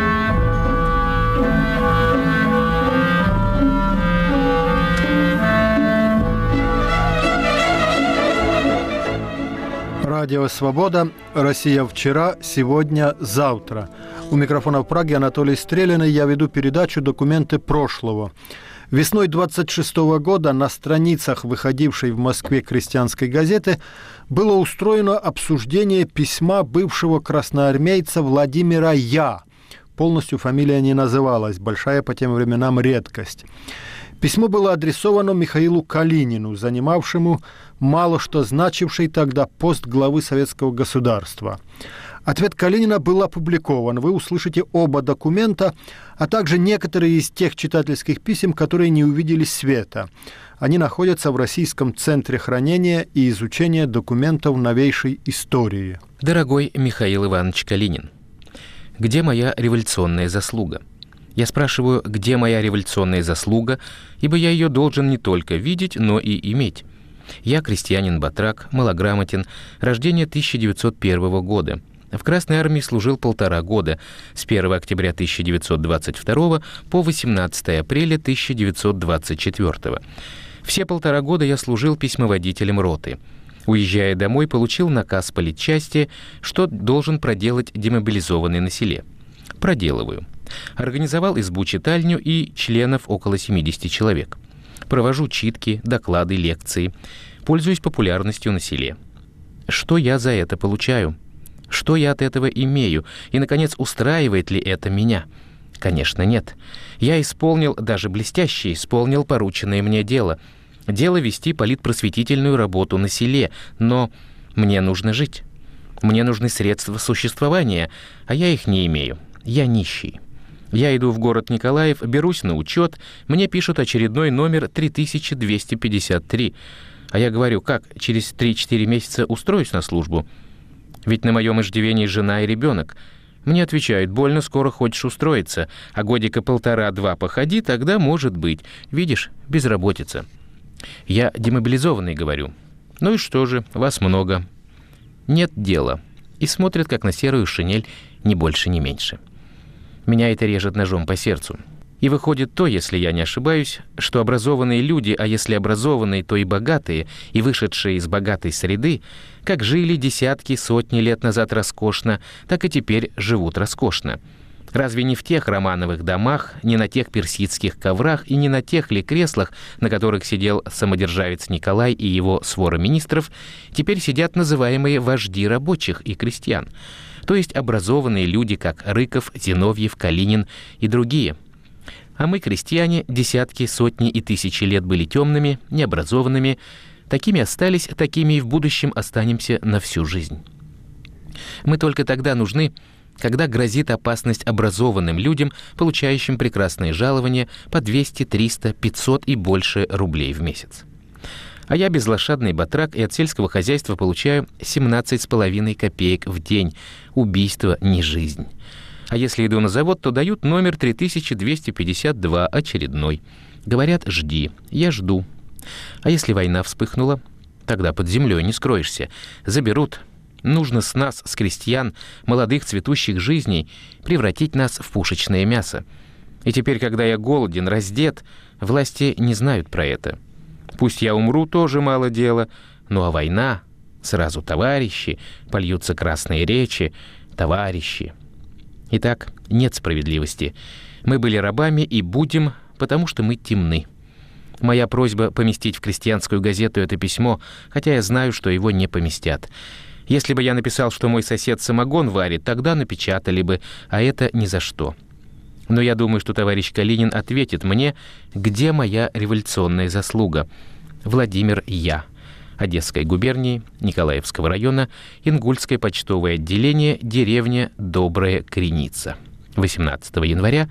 Радио «Свобода». Россия вчера, сегодня, завтра. У микрофона в Праге Анатолий Стрелин, и я веду передачу «Документы прошлого». Весной 26 года на страницах выходившей в Москве крестьянской газеты было устроено обсуждение письма бывшего красноармейца Владимира Я. Полностью фамилия не называлась, большая по тем временам редкость. Письмо было адресовано Михаилу Калинину, занимавшему мало что значивший тогда пост главы советского государства. Ответ Калинина был опубликован. Вы услышите оба документа, а также некоторые из тех читательских писем, которые не увидели света. Они находятся в Российском центре хранения и изучения документов новейшей истории. Дорогой Михаил Иванович Калинин, где моя революционная заслуга? Я спрашиваю, где моя революционная заслуга, ибо я ее должен не только видеть, но и иметь. Я крестьянин-батрак, малограмотен, рождение 1901 года. В Красной армии служил 1,5 года, с 1 октября 1922 по 18 апреля 1924. Все 1,5 года я служил письмоводителем роты. Уезжая домой, получил наказ политчасти, что должен проделать демобилизованный на селе. Проделываю. Организовал избу-читальню и членов около 70 человек. Провожу читки, доклады, лекции. Пользуюсь популярностью на селе. Что я за это получаю? Что я от этого имею? И, наконец, устраивает ли это меня? Конечно, нет. Я исполнил, даже блестяще исполнил порученное мне дело. Дело вести политпросветительную работу на селе. Но мне нужно жить. Мне нужны средства существования, а я их не имею. Я нищий. Я иду в город Николаев, берусь на учет, мне пишут очередной номер 3253. А я говорю, как, через 3-4 месяца устроюсь на службу? Ведь на моем иждивении жена и ребенок. Мне отвечают, больно скоро хочешь устроиться, а годика 1,5-2 походи, тогда может быть. Видишь, безработица. Я демобилизованный, говорю. Ну и что же, вас много. Нет дела. И смотрят, как на серую шинель, ни больше, ни меньше. Меня это режет ножом по сердцу. И выходит то, если я не ошибаюсь, что образованные люди, а если образованные, то и богатые, и вышедшие из богатой среды, как жили десятки, сотни лет назад роскошно, так и теперь живут роскошно. Разве не в тех романовых домах, не на тех персидских коврах и не на тех ли креслах, на которых сидел самодержавец Николай и его свора министров, теперь сидят называемые вожди рабочих и крестьян, то есть образованные люди, как Рыков, Зиновьев, Калинин и другие. А мы, крестьяне, десятки, сотни и тысячи лет были темными, необразованными, такими остались, такими и в будущем останемся на всю жизнь. Мы только тогда нужны, когда грозит опасность образованным людям, получающим прекрасные жалования по 200, 300, 500 и больше рублей в месяц. А я безлошадный батрак и от сельского хозяйства получаю 17,5 копеек в день. Убийство не жизнь. А если иду на завод, то дают номер 3252, очередной. Говорят, жди. Я жду. А если война вспыхнула? Тогда под землей не скроешься. Заберут. Нужно с нас, с крестьян, молодых цветущих жизней, превратить нас в пушечное мясо. И теперь, когда я голоден, раздет, власти не знают про это. Пусть я умру, тоже мало дела. Ну а война, сразу товарищи, польются красные речи, товарищи. Итак, нет справедливости. Мы были рабами и будем, потому что мы темны. Моя просьба поместить в крестьянскую газету это письмо, хотя я знаю, что его не поместят. Если бы я написал, что мой сосед самогон варит, тогда напечатали бы, а это ни за что. Но я думаю, что товарищ Калинин ответит мне, где моя революционная заслуга. Владимир Я. Одесской губернии, Николаевского района, Ингульское почтовое отделение, деревня Добрая Креница. 18 января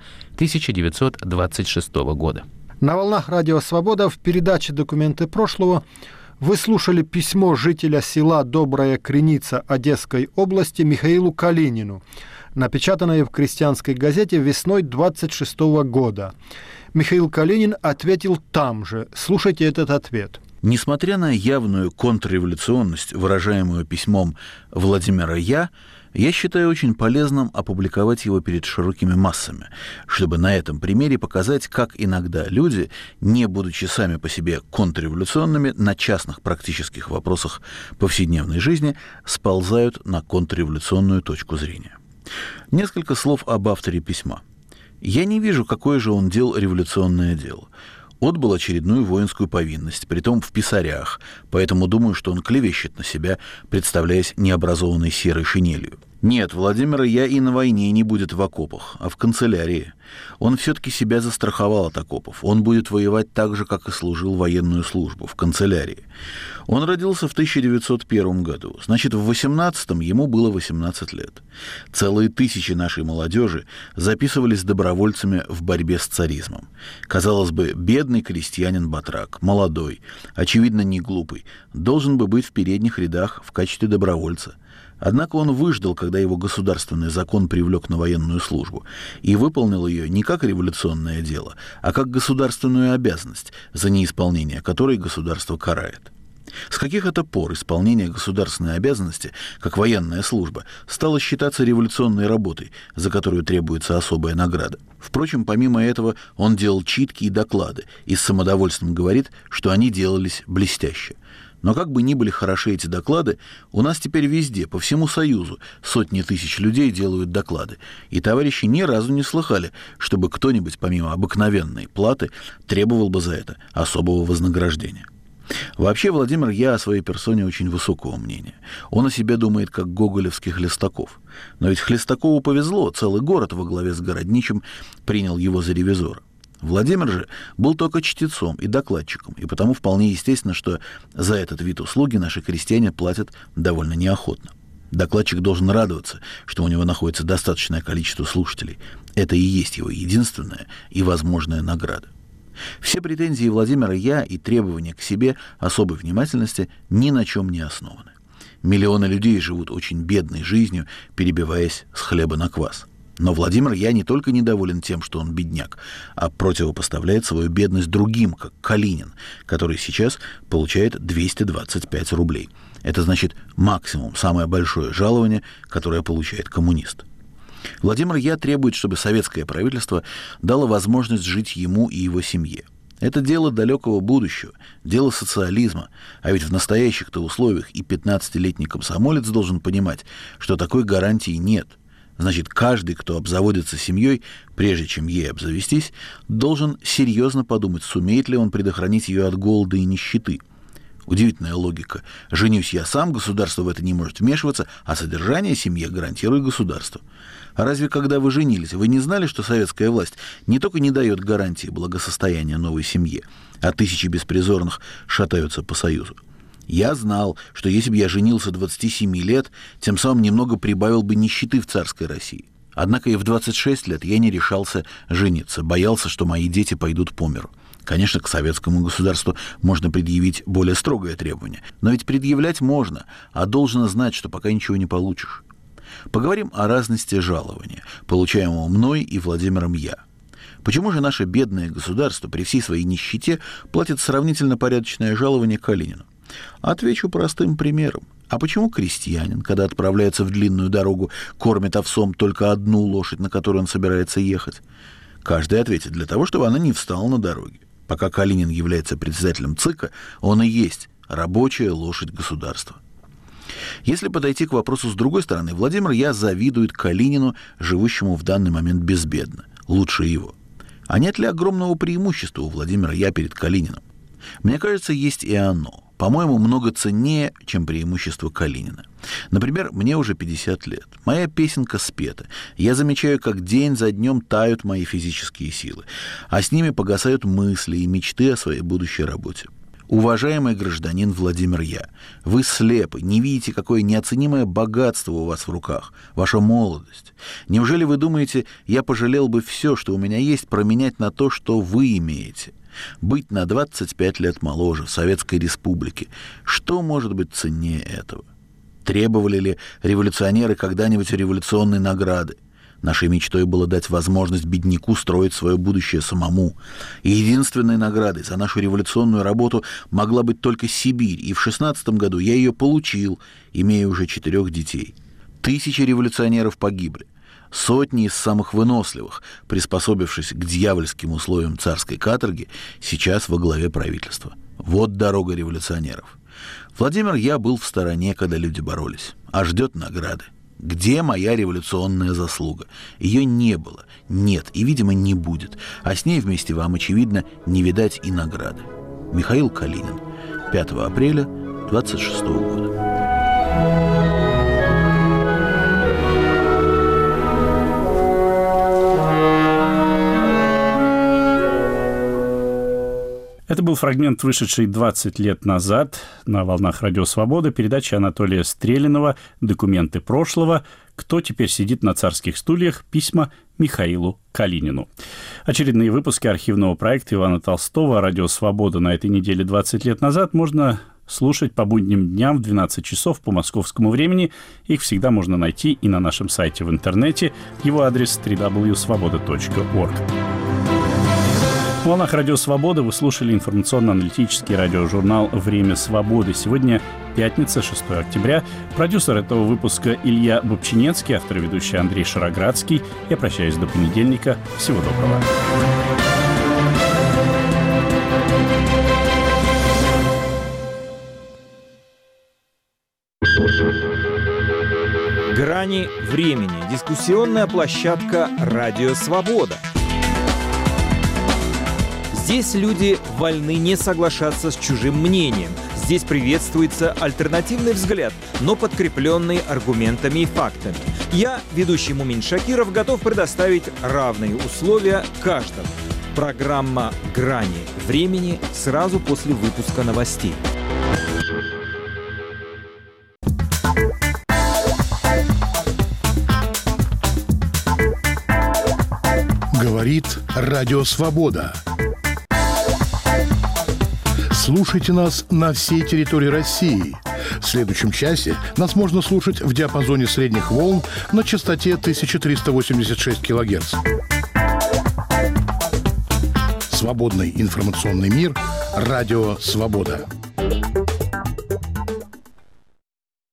1926 года. На волнах Радио Свобода в передаче «Документы прошлого» вы слушали письмо жителя села Добрая Креница Одесской области Михаилу Калинину, напечатанное в крестьянской газете весной 26 года. Михаил Калинин ответил там же. Слушайте этот ответ. Несмотря на явную контрреволюционность, выражаемую письмом Владимира Я считаю очень полезным опубликовать его перед широкими массами, чтобы на этом примере показать, как иногда люди, не будучи сами по себе контрреволюционными, на частных практических вопросах повседневной жизни сползают на контрреволюционную точку зрения. Несколько слов об авторе письма. Я не вижу, какое же он делал революционное дело. Отбыл очередную воинскую повинность, притом в писарях, поэтому думаю, что он клевещет на себя, представляясь необразованной серой шинелью. Нет, Владимира Я и на войне не будет в окопах, а в канцелярии. Он все-таки себя застраховал от окопов. Он будет воевать так же, как и служил военную службу, в канцелярии. Он родился в 1901 году. Значит, в 18-м ему было 18 лет. Целые тысячи нашей молодежи записывались добровольцами в борьбе с царизмом. Казалось бы, бедный крестьянин-батрак, молодой, очевидно, не глупый, должен бы быть в передних рядах в качестве добровольца. Однако он выждал, когда его государственный закон привлек на военную службу, и выполнил ее не как революционное дело, а как государственную обязанность, за неисполнение которой государство карает. С каких это пор исполнение государственной обязанности, как военная служба, стало считаться революционной работой, за которую требуется особая награда? Впрочем, помимо этого, он делал читки и доклады, и с самодовольством говорит, что они делались блестяще. Но как бы ни были хороши эти доклады, у нас теперь везде, по всему Союзу, сотни тысяч людей делают доклады, и товарищи ни разу не слыхали, чтобы кто-нибудь, помимо обыкновенной платы, требовал бы за это особого вознаграждения. Вообще, Владимир Я о своей персоне очень высокого мнения. Он о себе думает, как гоголевский Хлестаков. Но ведь Хлестакову повезло, целый город во главе с Городничим принял его за ревизора. Владимир же был только чтецом и докладчиком, и потому вполне естественно, что за этот вид услуги наши крестьяне платят довольно неохотно. Докладчик должен радоваться, что у него находится достаточное количество слушателей. Это и есть его единственная и возможная награда. Все претензии Владимира Я и требования к себе особой внимательности ни на чем не основаны. Миллионы людей живут очень бедной жизнью, перебиваясь с хлеба на квас. Но Владимир Я не только недоволен тем, что он бедняк, а противопоставляет свою бедность другим, как Калинин, который сейчас получает 225 рублей. Это значит максимум, самое большое жалование, которое получает коммунист. Владимир Я требует, чтобы советское правительство дало возможность жить ему и его семье. Это дело далекого будущего, дело социализма, а ведь в настоящих-то условиях и 15-летний комсомолец должен понимать, что такой гарантии нет. Значит, каждый, кто обзаводится семьей, прежде чем ей обзавестись, должен серьезно подумать, сумеет ли он предохранить ее от голода и нищеты. Удивительная логика. Женюсь я сам, государство в это не может вмешиваться, а содержание семьи гарантирует государство. А разве когда вы женились, вы не знали, что советская власть не только не дает гарантии благосостояния новой семье, а тысячи беспризорных шатаются по Союзу? Я знал, что если бы я женился 27 лет, тем самым немного прибавил бы нищеты в царской России. Однако и в 26 лет я не решался жениться, боялся, что мои дети пойдут по миру. Конечно, к советскому государству можно предъявить более строгое требование, но ведь предъявлять можно, а должно знать, что пока ничего не получишь. Поговорим о разности жалования, получаемого мной и Владимиром Я. Почему же наше бедное государство при всей своей нищете платит сравнительно порядочное жалование Калинину? Отвечу простым примером. А почему крестьянин, когда отправляется в длинную дорогу, кормит овсом только одну лошадь, на которой он собирается ехать? Каждый ответит: для того, чтобы она не встала на дороге. Пока Калинин является председателем ЦИКа, он и есть рабочая лошадь государства. Если подойти к вопросу с другой стороны, Владимир Я завидует Калинину, живущему в данный момент безбедно, лучше его. А нет ли огромного преимущества у Владимира Я перед Калининым? Мне кажется, есть и оно. По-моему, много ценнее, чем преимущество Калинина. Например, мне уже 50 лет. Моя песенка спета. Я замечаю, как день за днем тают мои физические силы, а с ними погасают мысли и мечты о своей будущей работе. Уважаемый гражданин Владимир Я, вы слепы, не видите, какое неоценимое богатство у вас в руках, ваша молодость. Неужели вы думаете, я пожалел бы все, что у меня есть, променять на то, что вы имеете? Быть на 25 лет моложе в Советской Республике. Что может быть ценнее этого? Требовали ли революционеры когда-нибудь революционной награды? Нашей мечтой было дать возможность бедняку строить свое будущее самому. И единственной наградой за нашу революционную работу могла быть только Сибирь, и в 16 году я ее получил, имея уже 4 детей. Тысячи революционеров погибли. Сотни из самых выносливых, приспособившись к дьявольским условиям царской каторги, сейчас во главе правительства. Вот дорога революционеров. Владимир Я был в стороне, когда люди боролись, а ждет награды. Где моя революционная заслуга? Ее не было, нет и, видимо, не будет. А с ней вместе вам, очевидно, не видать и награды. Михаил Калинин. 5 апреля 26 года. Это был фрагмент, вышедший 20 лет назад на волнах Радио Свобода, передачи Анатолия Стрелинова «Документы прошлого. Кто теперь сидит на царских стульях? Письма Михаилу Калинину». Очередные выпуски архивного проекта Ивана Толстого «Радио Свобода» на этой неделе 20 лет назад можно слушать по будним дням в 12 часов по московскому времени. Их всегда можно найти и на нашем сайте в интернете. Его адрес www.svoboda.org. В волнах Радио Свобода вы слушали информационно-аналитический радиожурнал «Время свободы». Сегодня пятница, 6 октября. Продюсер этого выпуска Илья Бобчинецкий, автор и ведущий Андрей Шароградский. Я прощаюсь до понедельника. Всего доброго. Грани времени. Дискуссионная площадка «Радио Свобода». Здесь люди вольны не соглашаться с чужим мнением. Здесь приветствуется альтернативный взгляд, но подкрепленный аргументами и фактами. Я, ведущий Мумин Шакиров, готов предоставить равные условия каждому. Программа «Грани времени» сразу после выпуска новостей. Говорит Радио Свобода. Слушайте нас на всей территории России. В следующем часе нас можно слушать в диапазоне средних волн на частоте 1386 кГц. Свободный информационный мир. Радио Свобода.